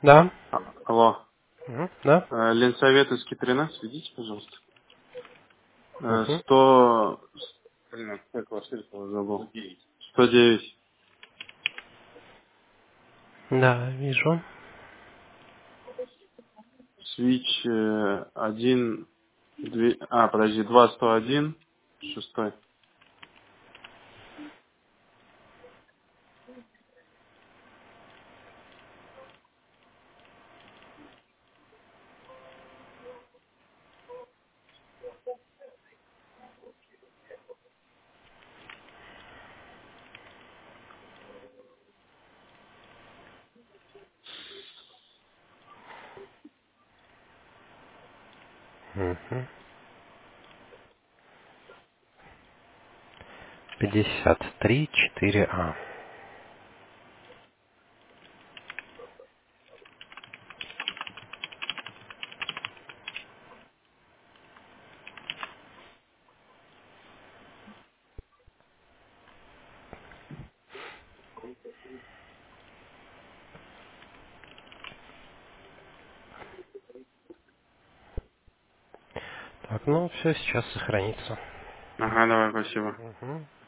Да. Алло. Да. Ленсоветовский 13, сведите, пожалуйста. Угу. 100... Блин, как ваш телефон забыл? 109. Да, вижу. Свич 1... подожди, 2, 101, 6. Угу. 53 4А. Так, ну все сейчас сохранится. Ага, давай, спасибо. Угу.